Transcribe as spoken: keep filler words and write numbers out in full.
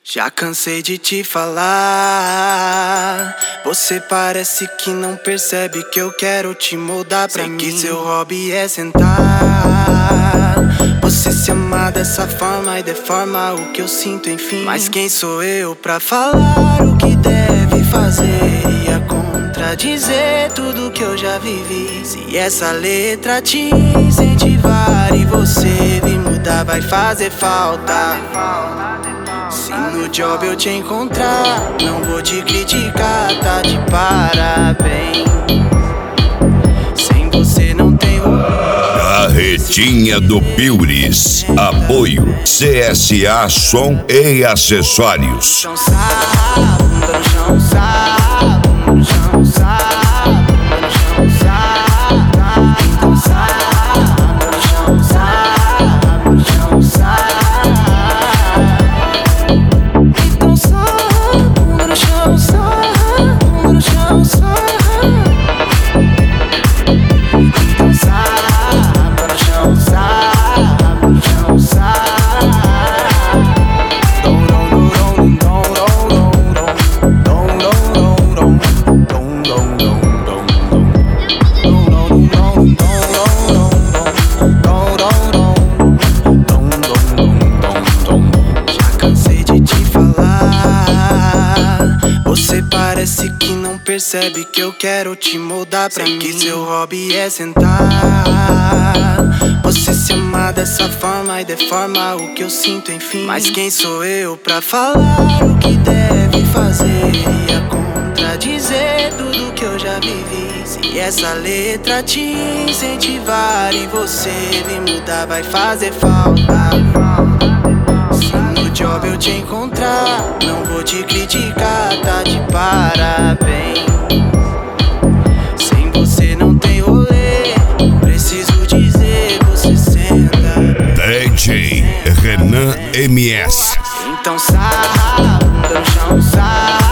Já cansei de te falar. Você parece que não percebe que eu quero te moldar pra mim. Sei que seu hobby é sentar. Você se ama dessa forma e deforma o que eu sinto, enfim. Mas quem sou eu pra falar o que deve fazer? Ia contradizer tudo que eu já vivi. Se essa letra te incentivar e você vir mudar, vai fazer falta. Se no job eu te encontrar, não vou te criticar, tá de parabéns. Sem você não tem rolê. Carretinha do Pires. Apoio C S A Som e Acessórios. Chão sabe, no chão sabe, no chão sabe, no chão sabe, então sabe, no chão sabe, no chão sabe. Parece que não percebe que eu quero te moldar pra mim. Sei que seu hobby é sentar. Você se ama dessa forma e deforma o que eu sinto, enfim. Mas quem sou eu pra falar o que deve fazer? Ia contradizer tudo que eu já vivi. Se essa letra te incentivar e você vir mudar, vai fazer falta. Se no job eu te encontrar, não vou te criticar, tá de parabéns. Sem você não tem rolê, preciso dizer, você senta bem. D J Renan M S. Então sabe, no chão sabe.